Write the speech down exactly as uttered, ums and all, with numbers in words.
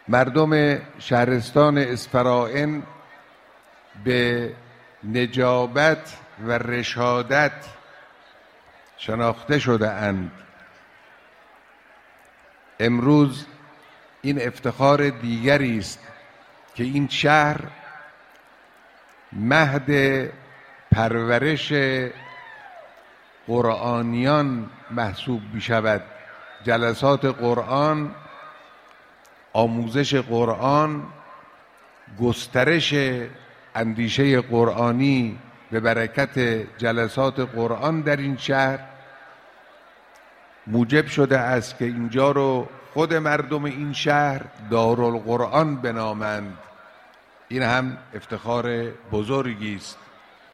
مردم شهرستان اسفرائین به نجابت و رشادت شناخته شده اند. امروز این افتخار دیگری است که این شهر مهد پرورش قرآنیان محسوب می شود. جلسات قرآن، آموزش قرآن، گسترش اندیشه قرآنی به برکت جلسات قرآن در این شهر موجب شده است که اینجا رو خود مردم این شهر دارالقرآن بنامند. این هم افتخار بزرگی است.